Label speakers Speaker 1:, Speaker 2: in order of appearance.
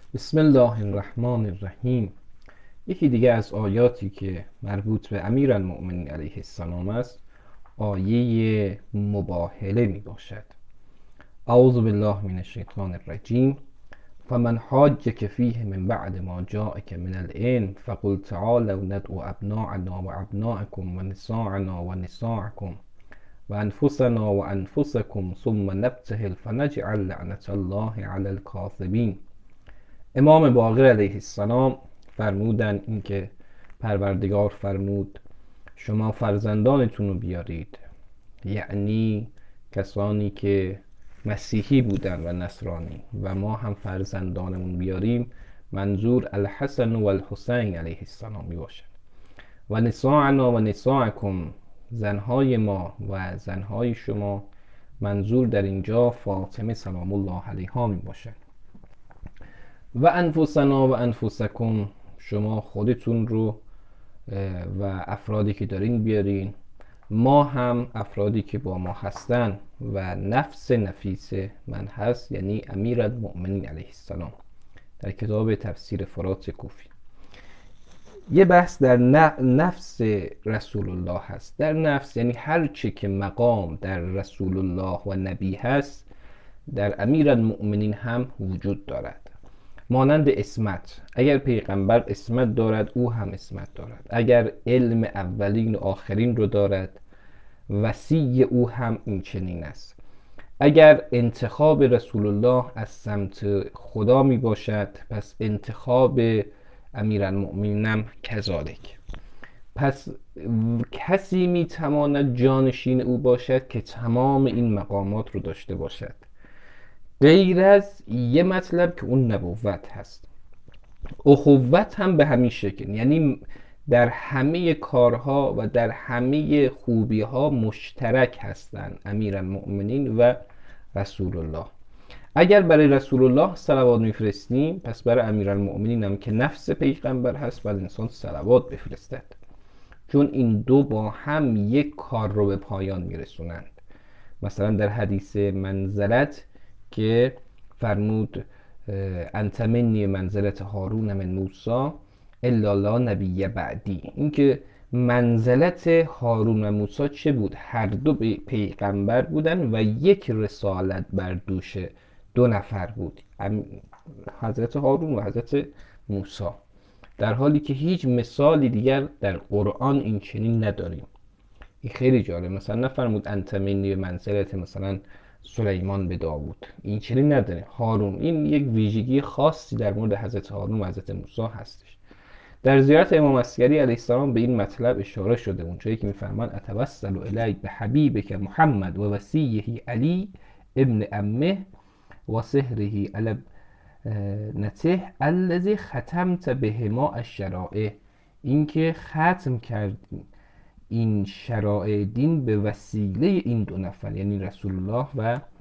Speaker 1: بسم الله الرحمن الرحیم. یکی دیگه از آیاتی که مربوط به امیرالمؤمنین علیه السلام است آیه مباهله می باشد. اعوذ بالله من الشیطان الرجیم. فمن حاجک فیه من بعد ما جاءک من العلم فقل تعالوا ندعو ابناءنا وابناءکم ونساءنا ونساءکم وانفسنا وانفسکم ثم نبتهل فنجعل لعنة الله علی الکاذبین. امام باقر علیه السلام فرمودن اینکه پروردگار فرمود شما فرزندانتون رو بیارید، یعنی کسانی که مسیحی بودن و نصرانی، و ما هم فرزندانمون بیاریم، منظور الحسن و الحسین علیه السلام می باشد. و نساءنا و نساءکم، زنهای ما و زنهای شما، منظور در اینجا فاطمه سلام الله علیها می باشد. و انفسنا و انفسکم، شما خودتون رو و افرادی که دارین بیارین، ما هم افرادی که با ما هستن و نفس نفیس من هست، یعنی امیرالمؤمنین علیه السلام، در کتاب تفسیر فرات کوفی. یه بحث در نفس رسول الله هست. در نفس یعنی هر چه که مقام در رسول الله و نبی هست در امیرالمؤمنین هم وجود دارد. مانند اسمت، اگر پیغمبر اسمت دارد او هم اسمت دارد. اگر علم اولین و آخرین رو دارد، وصی او هم این چنین است. اگر انتخاب رسول الله از سمت خدا می باشد، پس انتخاب امیرالمؤمنین هم کذالک. پس کسی می تواند جانشین او باشد که تمام این مقامات رو داشته باشد، غیر از یه مطلب که اون نبوت هست. اخوت هم به همین شکل، یعنی در همه کارها و در همه خوبیها مشترک هستند امیرالمؤمنین و رسول الله. اگر برای رسول الله صلوات میفرستیم، پس برای امیرالمؤمنین هم که نفس پیغمبر هست باید انسان صلوات بفرستد، چون این دو با هم یک کار رو به پایان میرسونند. مثلا در حدیث منزلت که فرمود انت منی منزلت هارون من موسی الا لا نبی بعدی، اینکه منزلت هارون و موسی چه بود؟ هر دو پیغمبر بودن و یک رسالت بر دوش دو نفر بود، حضرت هارون و حضرت موسی، در حالی که هیچ مثالی دیگر در قرآن این چنین نداریم. این خیلی جالب. مثلا نفرمود انت منی به منزلت مثلا سلیمان به داوود، این چنین نداره. هارون، این یک ویژگی خاصی در مورد حضرت هارون و حضرت موسی هستش. در زیارت امام عسکری علیه السلام به این مطلب اشاره شده، اونجایی که میفرمان اتوسل الیک به حبیبک محمد و وصیه علی ابن امه و سهره علی نته الذی ختمت بهما الشرائع، اینکه ختم کردیم این شرائع دین به وسیله این دو نفر، یعنی رسول الله و